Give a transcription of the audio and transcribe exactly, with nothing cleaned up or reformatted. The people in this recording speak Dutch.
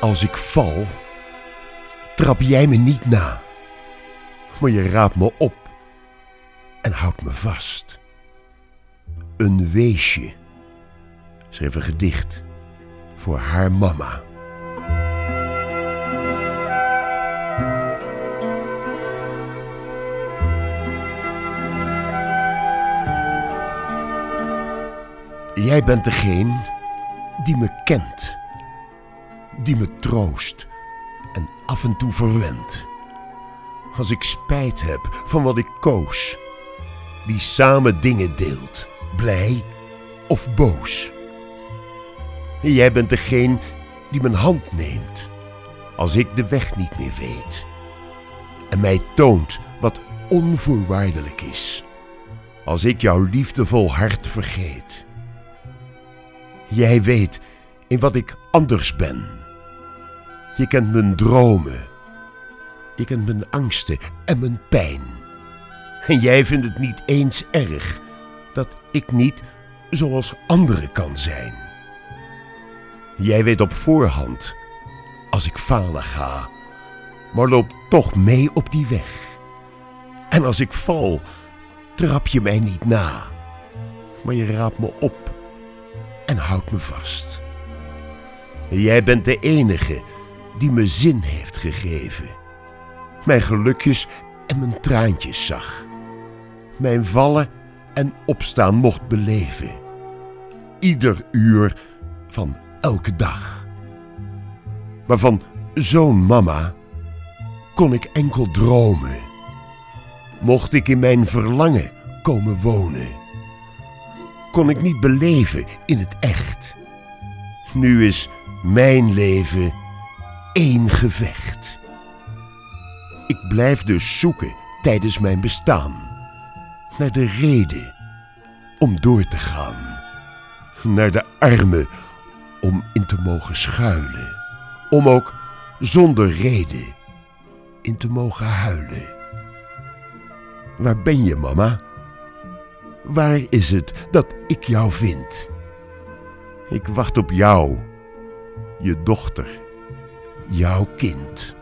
Als ik val, trap jij me niet na, maar je raapt me op en houdt me vast. Een weesje schreef een gedicht voor haar mama. Jij bent degene die me kent, die me troost en af en toe verwendt. Als ik spijt heb van wat ik koos, die samen dingen deelt, blij of boos. Jij bent degene die mijn hand neemt, als ik de weg niet meer weet, en mij toont wat onvoorwaardelijk is, als ik jouw liefdevol hart vergeet. Jij weet in wat ik anders ben. Je kent mijn dromen. Je kent mijn angsten en mijn pijn. En jij vindt het niet eens erg dat ik niet zoals anderen kan zijn. Jij weet op voorhand als ik falen ga, maar loop toch mee op die weg. En als ik val, trap je mij niet na, maar je raapt me op en houdt me vast. Jij bent de enige die me zin heeft gegeven, mijn gelukjes en mijn traantjes zag, mijn vallen en opstaan mocht beleven, ieder uur van elke dag. Maar van zo'n mama kon ik enkel dromen, mocht ik in mijn verlangen komen wonen, kon ik niet beleven in het echt. Nu is mijn leven één gevecht. Ik blijf dus zoeken tijdens mijn bestaan naar de reden om door te gaan, naar de armen om in te mogen schuilen, om ook zonder reden in te mogen huilen. Waar ben je, mama? Waar is het dat ik jou vind? Ik wacht op jou, je dochter, jouw kind.